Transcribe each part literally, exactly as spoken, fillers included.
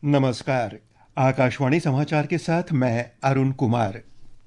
नमस्कार। आकाशवाणी समाचार के साथ मैं अरुण कुमार।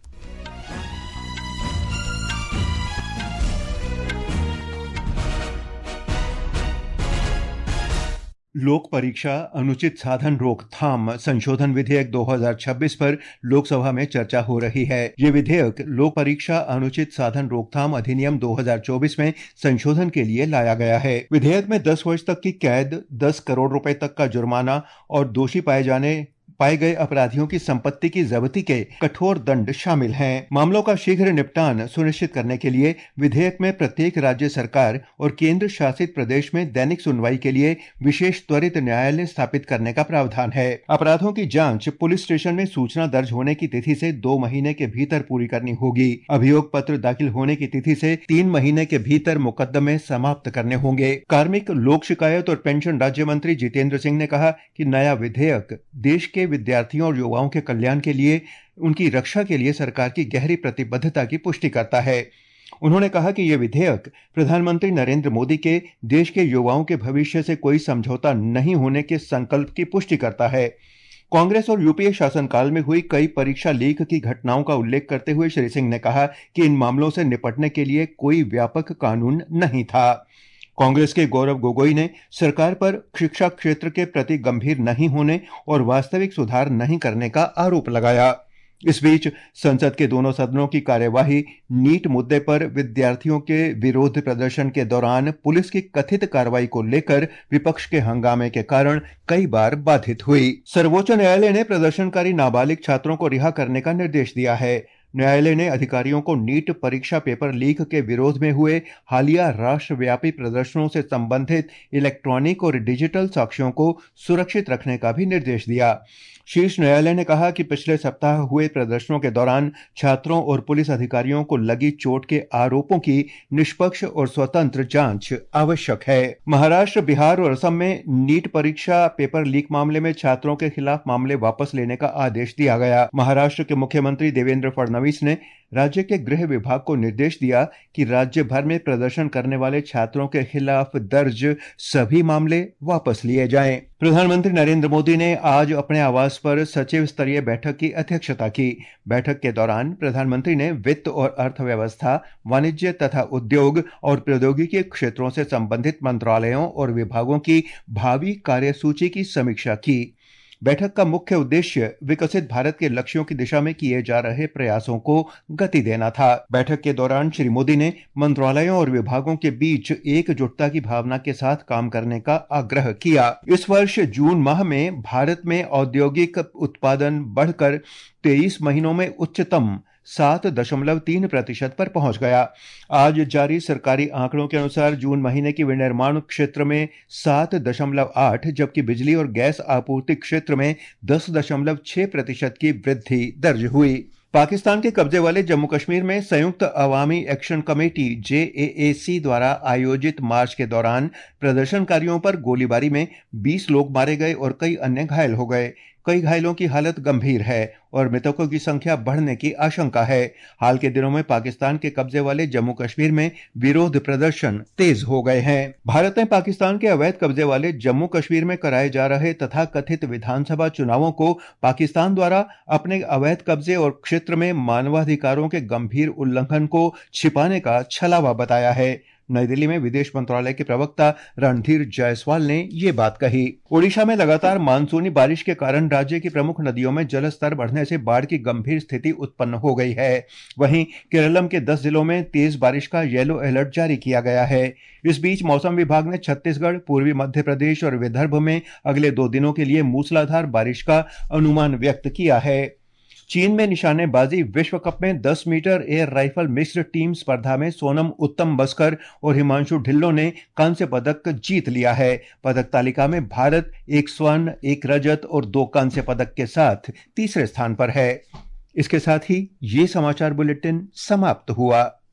लोक परीक्षा अनुचित साधन रोकथाम संशोधन विधेयक दो हज़ार छब्बीस पर लोकसभा में चर्चा हो रही है। ये विधेयक लोक परीक्षा अनुचित साधन रोकथाम अधिनियम दो हज़ार चौबीस में संशोधन के लिए लाया गया है। विधेयक में दस वर्ष तक की कैद, दस करोड़ रुपए तक का जुर्माना और दोषी पाए जाने पाए गए अपराधियों की संपत्ति की जब्ती के कठोर दंड शामिल हैं। मामलों का शीघ्र निपटान सुनिश्चित करने के लिए विधेयक में प्रत्येक राज्य सरकार और केंद्र शासित प्रदेश में दैनिक सुनवाई के लिए विशेष त्वरित न्यायालय स्थापित करने का प्रावधान है। अपराधों की जांच पुलिस स्टेशन में सूचना दर्ज होने की तिथि से दो महीने के भीतर पूरी करनी होगी। अभियोग पत्र दाखिल होने की तिथि से तीन महीने के भीतर मुकदमे समाप्त करने होंगे। कार्मिक, लोक शिकायत और पेंशन राज्य मंत्री जितेंद्र सिंह ने कहा कि नया विधेयक देश के विद्यार्थियों और युवाओं के कल्याण के लिए, उनकी रक्षा के लिए सरकार की गहरी प्रतिबद्धता की पुष्टि करता है। उन्होंने कहा कि यह विधेयक प्रधानमंत्री नरेंद्र मोदी के देश के युवाओं के भविष्य से कोई समझौता नहीं होने के संकल्प की पुष्टि करता है। कांग्रेस और यूपीए शासनकाल में हुई कई परीक्षा लीक की घटनाओं का उल्लेख करते हुए श्री सिंह ने कहा कि इन मामलों से निपटने के लिए कोई व्यापक कानून नहीं था। कांग्रेस के गौरव गोगोई ने सरकार पर शिक्षा क्षेत्र के प्रति गंभीर नहीं होने और वास्तविक सुधार नहीं करने का आरोप लगाया। इस बीच संसद के दोनों सदनों की कार्यवाही नीट मुद्दे पर विद्यार्थियों के विरोध प्रदर्शन के दौरान पुलिस की कथित कार्रवाई को लेकर विपक्ष के हंगामे के कारण कई बार बाधित हुई। सर्वोच्च न्यायालय ने प्रदर्शनकारी नाबालिग छात्रों को रिहा करने का निर्देश दिया है। न्यायालय ने अधिकारियों को नीट परीक्षा पेपर लीक के विरोध में हुए हालिया राष्ट्रव्यापी प्रदर्शनों से संबंधित इलेक्ट्रॉनिक और डिजिटल साक्ष्यों को सुरक्षित रखने का भी निर्देश दिया। शीर्ष न्यायालय ने कहा कि पिछले सप्ताह हुए प्रदर्शनों के दौरान छात्रों और पुलिस अधिकारियों को लगी चोट के आरोपों की निष्पक्ष और स्वतंत्र जांच आवश्यक है। महाराष्ट्र, बिहार और असम में नीट परीक्षा पेपर लीक मामले में छात्रों के खिलाफ मामले वापस लेने का आदेश दिया गया। महाराष्ट्र के मुख्यमंत्री देवेंद्र फडणवीस ने राज्य के गृह विभाग को निर्देश दिया कि राज्य भर में प्रदर्शन करने वाले छात्रों के खिलाफ दर्ज सभी मामले वापस लिए जाएं। प्रधानमंत्री नरेंद्र मोदी ने आज अपने आवास पर सचिव स्तरीय बैठक की अध्यक्षता की। बैठक के दौरान प्रधानमंत्री ने वित्त और अर्थव्यवस्था, वाणिज्य तथा उद्योग और प्रौद्योगिकी क्षेत्रों से संबंधित मंत्रालयों और विभागों की भावी कार्यसूची की समीक्षा की। बैठक का मुख्य उद्देश्य विकसित भारत के लक्ष्यों की दिशा में किए जा रहे प्रयासों को गति देना था। बैठक के दौरान श्री मोदी ने मंत्रालयों और विभागों के बीच एकजुटता की भावना के साथ काम करने का आग्रह किया। इस वर्ष जून माह में भारत में औद्योगिक उत्पादन बढ़कर तेईस महीनों में उच्चतम सात दशमलव तीन प्रतिशत पर पहुंच गया। आज जारी सरकारी आंकड़ों के अनुसार जून महीने की विनिर्माण क्षेत्र में सात दशमलव आठ, जबकि बिजली और गैस आपूर्ति क्षेत्र में दस दशमलव छह प्रतिशत की वृद्धि दर्ज हुई। पाकिस्तान के कब्जे वाले जम्मू कश्मीर में संयुक्त अवामी एक्शन कमेटी जे ए ए सी द्वारा आयोजित मार्च के दौरान प्रदर्शनकारियों पर गोलीबारी में बीस लोग मारे गए और कई अन्य घायल हो गए। कई घायलों की हालत गंभीर है और मृतकों की संख्या बढ़ने की आशंका है। हाल के दिनों में पाकिस्तान के कब्जे वाले जम्मू कश्मीर में विरोध प्रदर्शन तेज हो गए हैं। भारत ने पाकिस्तान के अवैध कब्जे वाले जम्मू कश्मीर में कराए जा रहे तथा कथित विधानसभा चुनावों को पाकिस्तान द्वारा अपने अवैध कब्जे और क्षेत्र में मानवाधिकारों के गंभीर उल्लंघन को छिपाने का छलावा बताया है। नई दिल्ली में विदेश मंत्रालय के प्रवक्ता रणधीर जायसवाल ने ये बात कही। ओडिशा में लगातार मानसूनी बारिश के कारण राज्य की प्रमुख नदियों में जलस्तर बढ़ने से बाढ़ की गंभीर स्थिति उत्पन्न हो गई है। वहीं केरलम के दस जिलों में तेज बारिश का येलो अलर्ट जारी किया गया है। इस बीच मौसम विभाग ने छत्तीसगढ़, पूर्वी मध्य प्रदेश और विदर्भ में अगले दो दिनों के लिए मूसलाधार बारिश का अनुमान व्यक्त किया है। चीन में निशानेबाजी विश्व कप में दस मीटर एयर राइफल मिश्र टीम स्पर्धा में सोनम उत्तम बस्कर और हिमांशु ढिल्लों ने कांस्य पदक जीत लिया है। पदक तालिका में भारत एक स्वर्ण, एक रजत और दो कांस्य पदक के साथ तीसरे स्थान पर है। इसके साथ ही ये समाचार बुलेटिन समाप्त हुआ।